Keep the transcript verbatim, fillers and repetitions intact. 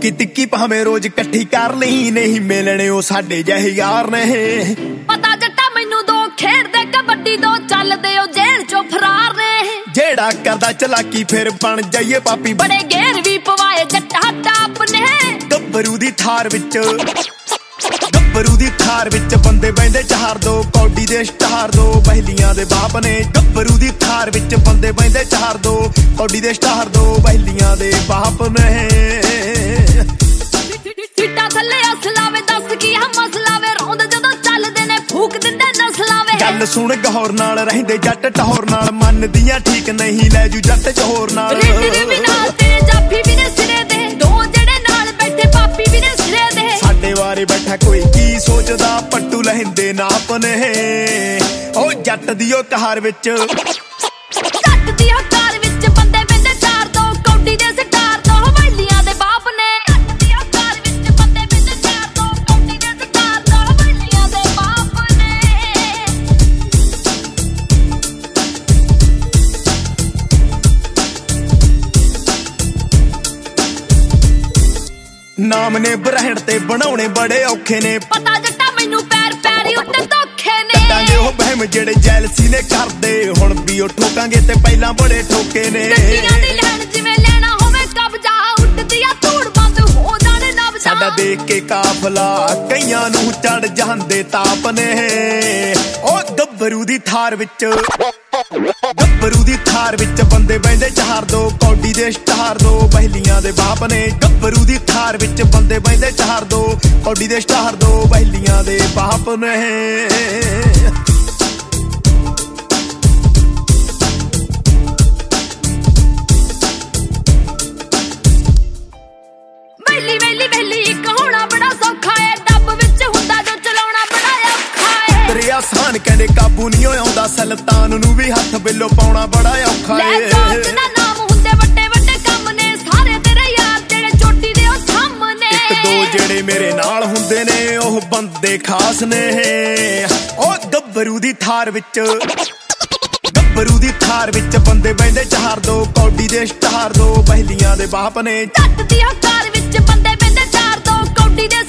ਇੱਕੀ ਤਿੱਕੀ ਭਾਵੇਂ ਰੋਜ਼ ਇਕੱਠੀ ਕਰ ਲਈ, ਨਹੀਂ ਮਿਲਣੇ ਉਹ ਸਾਡੇ ਜਿਹੇ ਯਾਰ ਨੇ। ਪਤਾ ਜੱਟਾ ਮੈਨੂੰ ਦੋ ਖੇਡਦੇ ਕਬੱਡੀ, ਦੋ ਚੱਲਦੇ ਉਹ ਜੇਲ੍ਹ ਚੋਂ ਫਰਾਰ ਨੇ। ਜਿਹੜਾ ਕਰਦਾ ਚਲਾਕੀ ਫਿਰ ਬਣ ਜਾਈਏ ਪਾਪੀ, ਬੜੇ ਗੇਰ ਵੀ ਪਵਾਏ ਜੱਟਾ ਟਾਪ ਨੇ। ਗੱਭਰੂ ਦੀ ਥਾਰ ਵਿੱਚ ਗੱਭਰੂ ਦੀ ਥਾਰ ਵਿੱਚ ਬੰਦੇ ਬਹਿੰਦੇ ਚਾਰ ਦੋ, ਕੌਡੀ ਦੇ ਸਟਾਰ ਦੋ ਬਹਿਲੀਆਂ ਦੇ ਬਾਪ ਨੇ। ਗੱਭਰੂ ਦੀ ਥਾਰ ਵਿੱਚ ਬੰਦੇ ਬਹਿੰਦੇ ਚਾਰ ਦੋ, ਕੌਡੀ ਦੇ ਸਟਾਰ ਦੋ ਬਹਿਲੀਆਂ ਦੇ ਬਾਪ ਨੇ। ਸਿੱਟਾ ਥੱਲੇ ਅਸਲਾਵੇ ਦੱਸ ਕੀ ਆ ਮਸਲਾ ਵੇ, ਰੌਂਦ ਜਦੋਂ ਚੱਲਦੇ ਨੇ ਫੂਕ ਦਿੰਦੇ ਨਸਲਾਂ ਵੇ। ਗੱਲ ਸੁਣ ਗੌਰ ਨਾਲ ਰਹਿੰਦੇ ਜੱਟ ਟਹੌਰ ਨਾਲ, ਮੰਨਦੀਆਂ ਠੀਕ ਨਹੀਂ ਲੈ ਜੂ ਜੱਟ ਚਹੋਰ ਨਾਲ। ਰੇਡਰ ਵੀ ਨਾਲ ਤੇ ਜਾਫੀ ਵੀ ਨੇ ਸਿਰੇ ਦੇ, ਦੋ ਜਿਹੜੇ ਨਾਲ ਬੈਠੇ ਪਾਪੀ ਵੀ ਨੇ ਸਿਰੇ ਦੇ। ਸਾਡੇ ਬਾਰੇ ਬੈਠਾ ਕੋਈ ਕੀ ਸੋਚਦਾ, ਪੱਟੂ ਲਹਿੰਦੇ ਨਾਪ ਨੇ। ਉਹ ਜੱਟ ਦੀ ਉਹ ਕਹਾਰ ਵਿੱਚ ਜੱਟ ਦੀ ਉਹ ਕਾਰ ਵਿੱਚ ਬੰਦੇ ਬਹਿੰਦੇ ਚਾਰ ਦੋ, ਕੌਡੀ ਦੇ ਸਟਾਰ ਦੋ ਹਵੇਲੀਆਂ ਦੇ ਬਾਪ ਨੇ। ਜੱਟ ਦੀ ਉਹ ਕਾਰ ਵਿੱਚ ਬੰਦੇ ਬਹਿੰਦੇ ਚਾਰ ਦੋ, ਕੌਡੀ ਦੇ ਸਟਾਰ ਦੋ ਹਵੇਲੀਆਂ ਦੇ ਬਾਪ ਨੇ। ਨਾਮ ਨੇ ਬਰਹਿਣ ਤੇ ਬਣਾਉਣੇ ਬੜੇ ਔਖੇ ਨੇ। ਪਤਾ ਜੱਟਾ ਮੈਨੂੰ ਪੈਰ ਪੈਰੀ ਉੱਤੇ ਧੋਖੇ ਨੇ। ਕੱਟਾਂਗੇ ਉਹ ਬਹਿਮ ਜਿਹੜੇ ਜੈਲਸੀ ਨੇ ਕਰਦੇ, ਹੁਣ ਵੀ ਉਹ ਠੋਕਾਂਗੇ ਤੇ ਪਹਿਲਾਂ ਬੜੇ ਠੋਕੇ ਨੇ। ਗੱਡੀਆਂ ਦੀ ਲੈਣ ਜਿਵੇਂ ਲੈਣਾ ਹੋਵੇ ਕਬਜ਼ਾ, ਉੱਡਦੀ ਆ ਧੂੜ ਬੰਦ ਹੋ ਜਾਣੇ ਨਬਜ਼ਾ। ਸਾਡਾ ਦੇਖ ਕੇ ਕਾਫਲਾ ਕਈਆਂ ਨੂੰ ਚੜ ਜਾਂਦੇ ਤਾਪ ਨੇ। ਉਹ ਗੱਭਰੂ ਦੀ ਥਾਰ ਵਿੱਚ ਗੱਭਰੂ ਦੀ ਥਾਰ ਵਿੱਚ ਬੰਦੇ ਬਹਿੰਦੇ ਚਾਰ ਦੋ, ਕੌਡੀ ਦੇ ਸਟਾਰ ਦੋ ਬਹਿਲੀਆਂ ਦੇ ਬਾਪ ਨੇ। ਗੱਭਰੂ ਦੀ ਥਾਰ ਵਿੱਚ ਬੰਦੇ ਬਹਿੰਦੇ ਚਾਰ ਦੋ, ਕੌਡੀ ਦੇ ਸਟਾਰ ਦੋ ਬਹਿਲੀਆਂ ਦੇ ਬਾਪ ਨੇ। ਵੈਲੀ ਵੈਲੀ ਵੈਲੀ ਇੱਕ ਹੋਣਾ ਬੜਾ ਸੌਖਾ ਏ, ਡੱਬ ਵਿੱਚ ਹੁੰਦਾ ਜੋ ਚਲਾਉਣਾ ਬੜਾ ਔਖਾ ਏ। ਤੇਰੇ ਆਸਾਨ ਕਹਿੰਦੇ ਕਾਬੂ ਨਹੀਂ ਆਉਂਦਾ, ਸੁਲਤਾਨ ਨੂੰ ਵੀ ਹੱਥ ਬਿੱਲੋ ਪਾਉਣਾ ਬੜਾ ਔਖਾ ਏ। ਲੈ ਚੌਂਕ ਦਾ ਨਾਮ ਹੁੰਦੇ ਵੱਡੇ ਵੱਡੇ ਕੰਮ ਨੇ, ਸਾਰੇ ਤੇਰੇ ਯਾਰ ਜਿਹੜੇ ਚੋਟੀ ਦੇ ਉਹ ਸਾਹਮਣੇ। ਇੱਕ ਦੋ ਜਿਹੜੇ ਮੇਰੇ ਨਾਲ ਹੁੰਦੇ ਨੇ ਉਹ ਬੰਦੇ ਖਾਸ ਨੇ। ਉਹ ਗੱਭਰੂ ਦੀ ਥਾਰ ਵਿੱਚ ਗੱਭਰੂ ਦੀ ਥਾਰ ਵਿੱਚ ਬੰਦੇ ਬਹਿੰਦੇ ਚਾਰ ਦੋ, ਕੌਡੀ ਦੇ ਸਟਾਰ ਦੋ ਬਹਿਲੀਆਂ ਦੇ ਬਾਪ ਨੇ। ਜੱਟ ਦੀ ਉਹ ਕਾਰ ਵਿੱਚ ਬੰਦੇ ਬਹਿੰਦੇ ਚਾਰ ਦੋ, ਕੌਡੀ ਦੇ